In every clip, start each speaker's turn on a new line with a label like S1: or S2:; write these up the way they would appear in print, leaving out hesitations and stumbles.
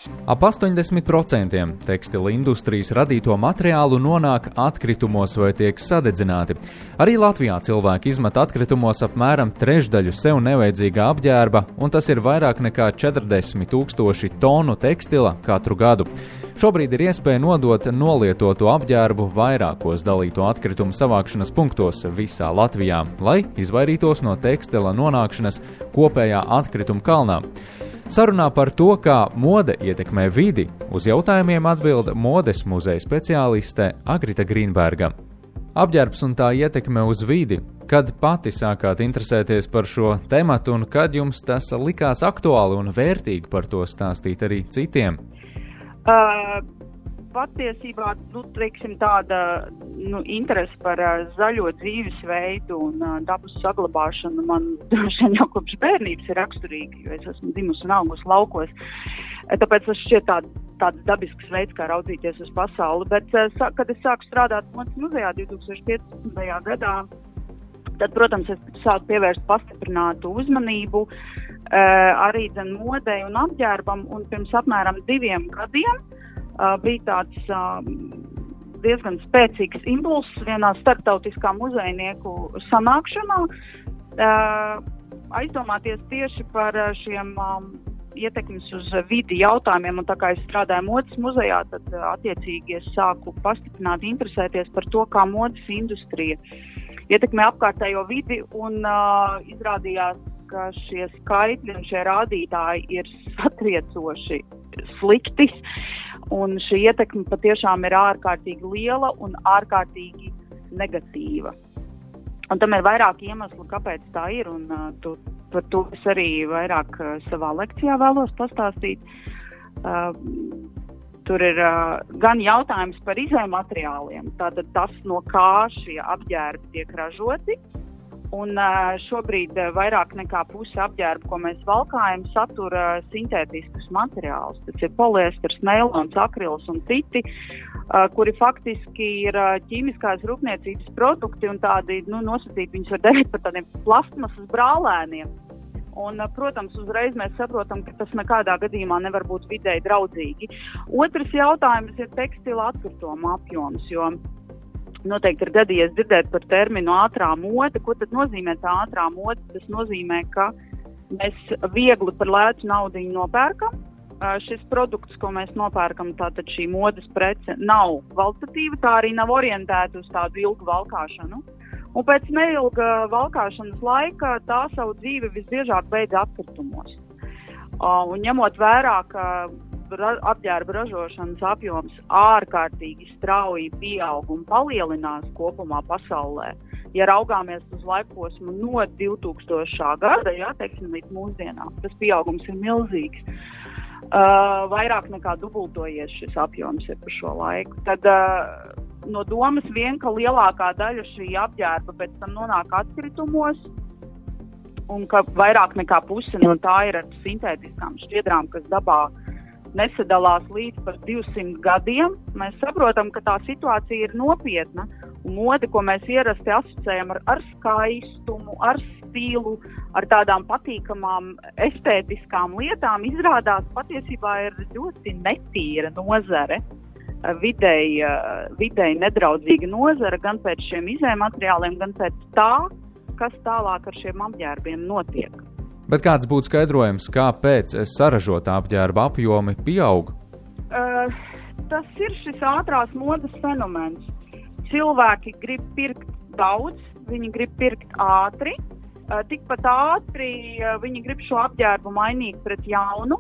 S1: Ap 80% tekstila industrijas radīto materiālu nonāk atkritumos vai tiek sadedzināti. Arī Latvijā cilvēki izmet atkritumos apmēram trešdaļu sev nevajadzīgā apģērba, un tas ir vairāk nekā 40,000 tonu tekstila katru gadu. Šobrīd ir iespēja nodot nolietoto apģērbu vairākos dalīto atkritumu savākšanas punktos visā Latvijā, lai izvairītos no tekstila nonākšanas kopējā atkrituma kalnā. Sarunā par to, kā mode ietekmē vidi, uz jautājumiem atbild modes muzeja speciāliste Agrita Grīnberga. Apģērbs un tā ietekme uz vidi. Kad pati sākāt interesēties par šo tematu un kad jums tas likās aktuāli un vērtīgi par to stāstīt arī citiem?
S2: Patiesībā, tāda interese par zaļo dzīvesveidu un dabas saglabāšanu man jau kopš bērnības ir raksturīga, jo es esmu dzimusi un augusi laukos. Tāpēc tas šķiet tāds dabisks veids, kā raudzīties uz pasauli. Bet, kad es sāku strādāt modes muzejā 2015. gadā, tad, protams, es sāku pievērst pastiprinātu uzmanību arī modei un apģērbam, un pirms apmēram 2 gadiem bija tāds diezgan spēcīgs impulss vienā starptautiskā muzejnieku sanākšanā aizdomāties tieši par šiem ietekmes uz vidi jautājumiem, un tā kā es strādāju modes muzejā, tad attiecīgi es sāku pastiprināt interesēties par to, kā modes industrija ietekmē apkārtējo vidi, un izrādījās, ka šie skaitļi un šie rādītāji ir satriecoši slikti. Un šī ietekme patiešām ir ārkārtīgi liela un ārkārtīgi negatīva. Un tam ir vairāk iemeslu, kāpēc tā ir, un par to es arī vairāk savā lekcijā vēlos pastāstīt. Tur ir gan jautājums par izējumateriāliem, tātad tas, no kā šie apģērbi tiek ražoti. Un šobrīd vairāk nekā puse apģērbu, ko mēs valkājam, satura sintētiskus materiālus. Tas ir poliesters, neilons, akrils un citi, kuri faktiski ir ķīmiskās rūpniecības produkti un tādi, nosacīt viņus var darīt par tādiem plastmasas brālēniem. Un, protams, uzreiz mēs saprotam, ka tas nekādā gadījumā nevar būt videi draudzīgi. Otrs jautājums ir tekstila atkrituma apjoms, jo noteikti ir gadījies dzirdēt par terminu ātrā mode. Ko tad nozīmē tā ātrā mode? Tas nozīmē, ka mēs viegli par lētu naudiņu nopērkam. Šis produkts, ko mēs nopērkam, tātad šī modes prece, nav kvalitatīva, tā arī nav orientēta uz tādu ilgu valkāšanu. Un pēc neilga valkāšanas laika tā savu dzīvi visbiežāk beidz atkritumos. Un ņemot vērā, ka apģērba ražošanas apjoms ārkārtīgi strauji pieaug un palielinās kopumā pasaulē. Ja raugāmies uz laikposmu no 2000. gada, teiksim, līdz mūsdienām, tas pieaugums ir milzīgs. Vairāk nekā dubultojies šis apjoms ir par šo laiku. Tad no domas vien, ka lielākā daļa šī apģērba pēc tam nonāk atkritumos, un ka vairāk nekā puse no tā ir ar sintētiskām šķiedrām, kas dabā nesadalās līdz par 200 gadiem, mēs saprotam, ka tā situācija ir nopietna, un mode, ko mēs ierasti asociējam ar skaistumu, ar stilu, ar tādām patīkamām estētiskām lietām, izrādās patiesībā ir ļoti netīra nozare, videi nedraudzīga nozare, gan pēc šiem izējumateriāliem, gan pēc tā, kas tālāk ar šiem apģērbiem notiek.
S1: Bet kāds būtu skaidrojums, kāpēc saražotā apģērba apjomi pieaug?
S2: Tas ir šis ātrās modes fenomens. Cilvēki grib pirkt daudz, viņi grib pirkt ātri, tikpat ātri viņi grib šo apģērbu mainīt pret jaunu.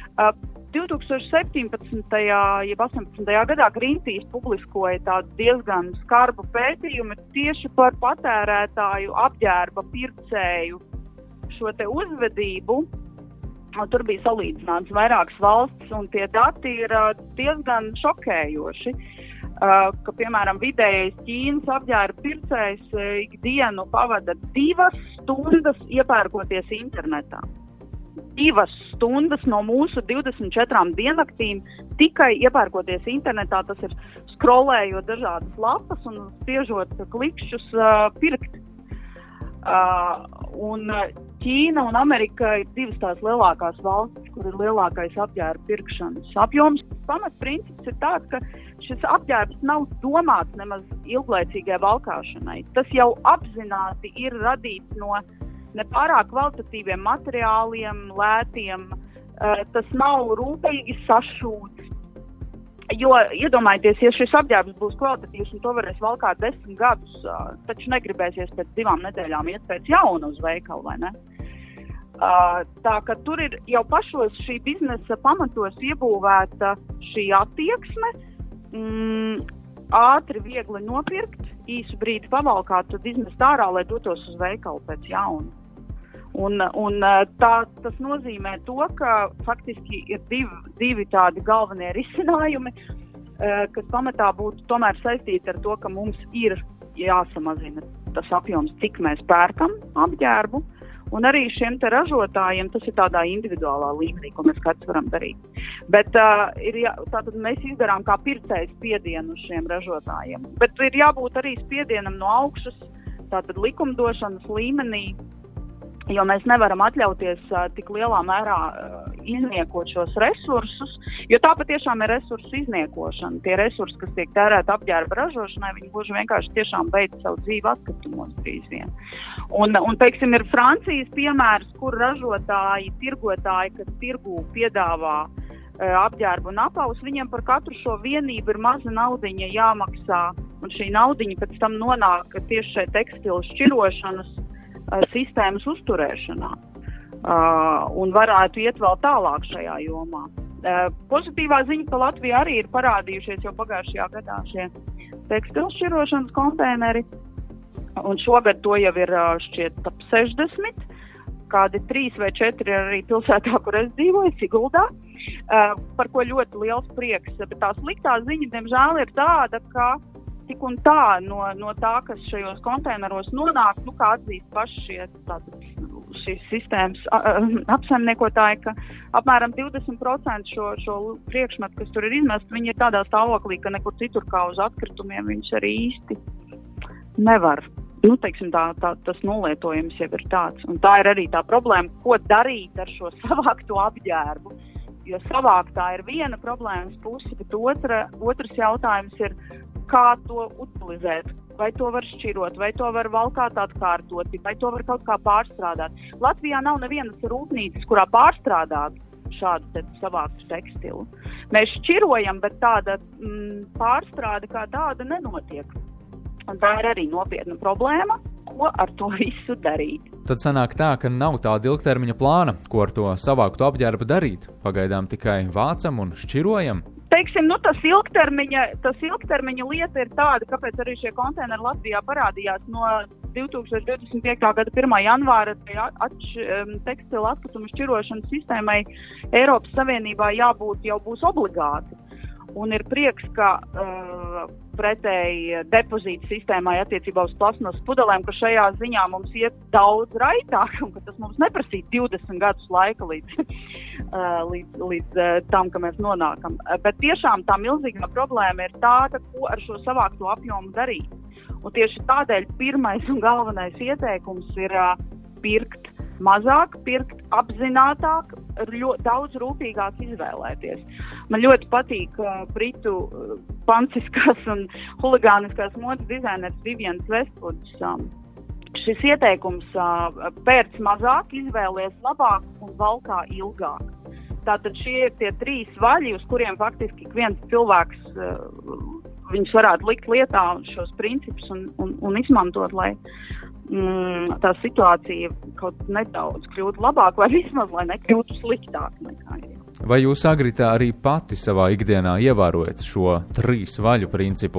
S2: 2017. jeb 18. gadā Greenpeace publiskoja tādu diezgan skarbu pētījumu tieši par patērētāju apģērba pircēju šo te uzvedību. Tur bija salīdzināts vairākas valstis, un tie dati ir diezgan šokējoši, ka, piemēram, vidējais Ķīnas apģērba pircējs ikdienu pavada 2 stundas iepērkoties internetā. 2 stundas no mūsu 24 diennaktīm tikai iepērkoties internetā, tas ir skrolējot dažādas lapas un spiežot klikšķus pirkt. Un Ķīna un Amerika ir divas tās lielākās valstis, kur ir lielākais apģērba pirkšanas apjoms. Pamatprincips ir tāds, ka šis apģērbs nav domāts nemaz ilglaicīgai valkāšanai. Tas jau apzināti ir radīts no nepārāk kvalitatīviem materiāliem, lētiem. Tas nav rūpīgi sašūts. Jo, iedomājieties, ja šis apģērbs būs kvalitatīvs un to varēs valkāt 10 gadus, taču negribēsies pēc 2 nedēļām iet pēc jauna uz veikalu, vai ne? Tā ka tur ir jau pašos šī biznesa pamatos iebūvēta šī attieksme, ātri, viegli nopirkt, īsu brīdi pavalkāt, tad izmest ārā, lai dotos uz veikalu pēc jauna. Un tas nozīmē to, ka faktiski ir divi tādi galvenie risinājumi, kas pamatā būtu tomēr saistīti ar to, ka mums ir jāsamazina tas apjoms, cik mēs pērkam apģērbu, un arī šiem te ražotājiem tas ir tādā individuālā līmenī, ko mēs kāds varam darīt. Bet tātad mēs izdarām kā pircējs spiedienu uz šiem ražotājiem, bet ir jābūt arī spiedienam no augšas, tātad likumdošanas līmenī, jo mēs nevaram atļauties tik lielā mērā izniekot šos resursus, jo tā patiešām ir resursu izniekošana. Tie resursi, kas tiek tērēti apģērba ražošanai, viņi gluži vienkārši tiešām beidz savu dzīvi atkritumos drīz vien. Un, teiksim, ir Francijas piemērs, kur ražotāji, tirgotāji, kas tirgū piedāvā apģērbu un apavus, viņiem par katru šo vienību ir maza naudiņa jāmaksā, un šī naudiņa pēc tam nonāk tieši šeit tekstilu šķirošanas sistēmas uzturēšanā un varētu iet vēl tālāk šajā jomā. Pozitīvā ziņa, ka Latvijā arī ir parādījušies jau pagājušajā gadā šie tekstilu šķirošanas konteineri, un šogad to jau ir šķiet ap 60, kādi 3 vai 4 ir arī pilsētā, kur es dzīvoju, Siguldā, par ko ļoti liels prieks. Bet tā sliktā ziņa, diemžēl, ir tāda, ka tik un tā no tā, kas šajos konteineros nonāk, kā atzīst paši šīs sistēmas apsaimniekotāji, ka apmēram 20% šo priekšmetu, kas tur ir izmest, viņi ir tādā stāvoklī, ka nekur citur kā uz atkritumiem viņus arī īsti nevar. Teiksim, tas nolietojums jau ir tāds. Un tā ir arī tā problēma, ko darīt ar šo savākto apģērbu. Jo savāktā ir viena problēmas puse, bet otrs jautājums ir, kā to utilizēt, vai to var šķirot, vai to var valkāt atkārtoti, vai to var kaut kā pārstrādāt. Latvijā nav nevienas rūpnīcas, kurā pārstrādāt šādu savāktu tekstilu. Mēs šķirojam, bet tāda pārstrāde kā tāda nenotiek. Un tā ir arī nopietna problēma, ko ar to visu darīt.
S1: Tad sanāk tā, ka nav tāda ilgtermiņa plāna, ko ar to savāktu apģērbu darīt. Pagaidām tikai vācam un šķirojam.
S2: Teiksim, tas ilgtermiņa lieta ir tāda, kāpēc arī šie konteineri Latvijā parādījās no 2025. gada 1. janvāra tekstilu atkritumu šķirošanas sistēmai Eiropas Savienībā jau būs obligāti. Un ir prieks, ka pretēji depozītu sistēmai attiecībā uz plasmas pudelēm, ka šajā ziņā mums iet daudz raitāk, un ka tas mums neprasīt 20 gadus laika līdz tam, ka mēs nonākam. Bet tiešām tā milzīgā problēma ir tāda, ko ar šo savākto apjomu darīt. Un tieši tādēļ pirmais un galvenais ieteikums ir pirkt mazāk, pirkt apzinātāk, daudz rūpīgāk izvēlēties. Man ļoti patīk britu panciskās un huligāniskās modes dizaineris Vivians Westwoods. Šis ieteikums pērc mazāk, izvēlies labāk un valkā ilgāk. Tātad šie ir tie 3 vaļi, uz kuriem faktiski viens cilvēks viņus varētu likt lietā šos principus un izmantot, lai tā situācija kaut nedaudz kļūtu labāk vai vismaz, lai nekļūtu sliktāk nekā ir.
S1: Vai jūs, Agrita, arī pati savā ikdienā ievērojat šo 3 vaļu principu?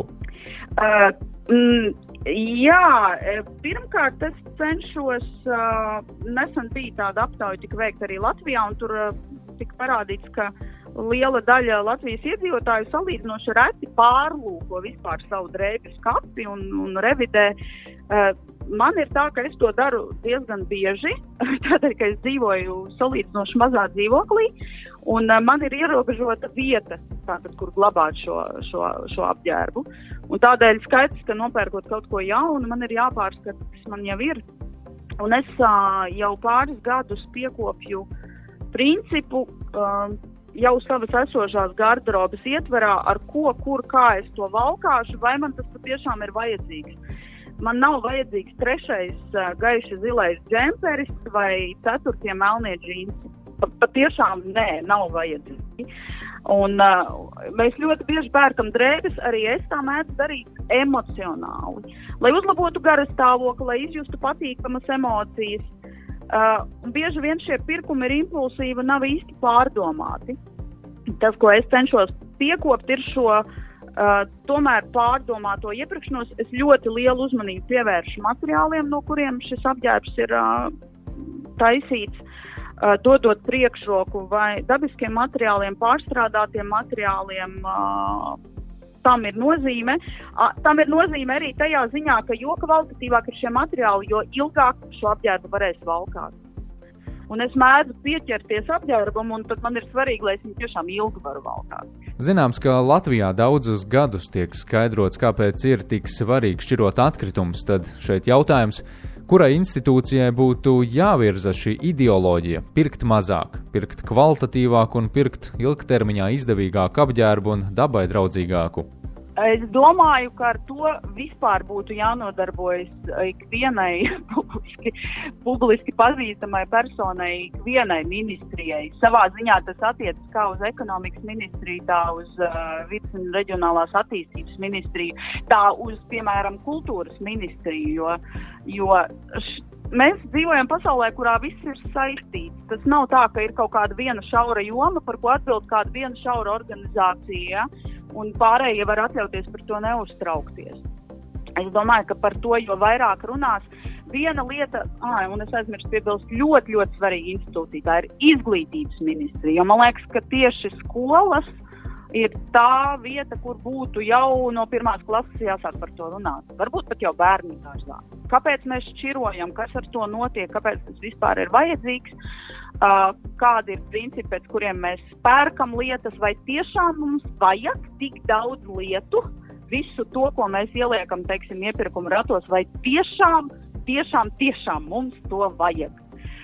S2: Jā, pirmkārt es cenšos, nesen bija tāda aptauja tika veikta arī Latvijā, un tur tika parādīts, ka liela daļa Latvijas iedzīvotāju salīdzinoši reti pārlūko vispār savu drēbju skapi un revidē. Man ir tā, ka es to daru diezgan bieži, tādēļ, ka es dzīvoju salīdzinoši mazā dzīvoklī, un man ir ierobežota vieta, tātad, kur glabāt šo apģērbu. Un tādēļ skaidrs, ka nopērkot kaut ko jaunu, man ir jāpārskata, kas man jau ir. Un es jau pāris gadus piekopju principu jau savas esošās garderobas ietverā, ar ko, kur, kā es to valkāšu, vai man tas patiešām ir vajadzīgs. Man nav vajadzīgs 3. Gaiši zilais džemperis vai 4. melnie džinsi. Patiešām nē, nav vajadzīgi. Un mēs ļoti bieži pērkam drēbes, arī es tā mēdzu darīt emocionāli. Lai uzlabotu garastāvokli, lai izjustu patīkamas emocijas. Un bieži vien šie pirkumi ir impulsīvi un nav īsti pārdomāti. Tas, ko es cenšos piekopt, ir šo tomēr pārdomāto iepirkšanos. Es ļoti lielu uzmanību pievēršu materiāliem, no kuriem šis apģērbs ir taisīts, dodot priekšroku vai dabiskiem materiāliem, pārstrādātiem materiāliem. Tam ir nozīme. Tam ir nozīme arī tajā ziņā, ka jo kvalitatīvāk ir šie materiāli, jo ilgāk šo apģērbu varēs valkāt. Un es mēdzu pieķerties apģērbam, un tad man ir svarīgi, lai es viņu tiešām ilgi varu valkāt.
S1: Zināms, ka Latvijā daudzus gadus tiek skaidrots, kāpēc ir tik svarīgi šķirot atkritumus, tad šeit jautājums, kurai institūcijai būtu jāvirza šī ideoloģija pirkt mazāk, pirkt kvalitatīvāku un pirkt ilgtermiņā izdevīgāku apģērbu un dabai draudzīgāku?
S2: Es domāju, ka ar to vispār būtu jānodarbojas ikvienai publiski pazīstamai personai, ikvienai ministrijai. Savā ziņā tas attiecas kā uz ekonomikas ministriju, tā uz vidas un reģionālās attīstības ministriju, tā uz, piemēram, kultūras ministriju, jo mēs dzīvojam pasaulē, kurā viss ir saistīts. Tas nav tā, ka ir kaut kāda viena šaura joma, par ko atbild kāda viena šaura organizācija, un pārējie var atļauties par to neuztraukties. Es domāju, ka par to, jo vairāk runās, viena lieta, un es aizmirstu piebilst, ļoti, ļoti svarīga institūcija, tā ir izglītības ministrija, jo man liekas, ka tieši skolas ir tā vieta, kur būtu jau no 1. klases jāsāk par to runāt. Varbūt pat jau bērnu dārzā. Kāpēc mēs šķirojam, kas ar to notiek, kāpēc tas vispār ir vajadzīgs, kādi ir principi, pēc kuriem mēs pērkam lietas, vai tiešām mums vajag tik daudz lietu, visu to, ko mēs ieliekam, teiksim, iepirkuma ratos, vai tiešām mums to vajag.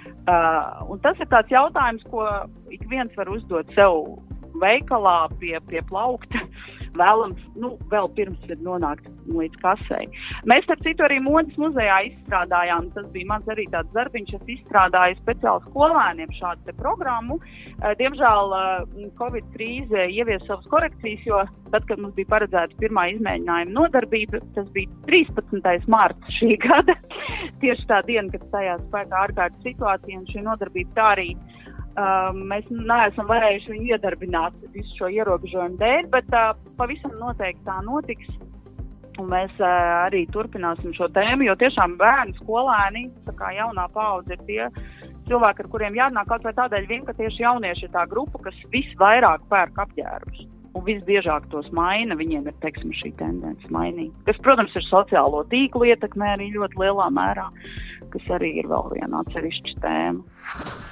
S2: Un tas ir tāds jautājums, ko ik viens var uzdot sev veikalā pie plaukta, vēlams, vēl pirms ir nonākt līdz kasei. Mēs, starp citu, arī Modes muzejā izstrādājām, tas bija mans arī tāds darbiņš, es izstrādāju speciāli skolēniem šādu te programmu. Diemžēl Covid krīze ievies savas korekcijas, jo tad, kad mums bija paredzēta pirmā izmēģinājuma nodarbība, tas bija 13. marts šī gada, tieši tā diena, kad stājās spēkā ārkārtas situācija, un šī nodarbība tā arī mēs neesam varējuši viņu iedarbināt visu šo ierobežojumu dēļ, bet pavisam noteikti tā notiks, un mēs arī turpināsim šo tēmu, jo tiešām bērni, skolēni, tā kā jaunā paudze ir tie cilvēki, ar kuriem jārunā kaut vai tādēļ vien, ka tieši jaunieši ir tā grupa, kas visvairāk pērk apģērbus, un visbiežāk tos maina, viņiem ir, teiksim, šī tendence mainīt. Kas, protams, ir sociālo tīklu ietekmē arī ļoti lielā mērā, kas arī ir vēl viena atsevišķa tēma.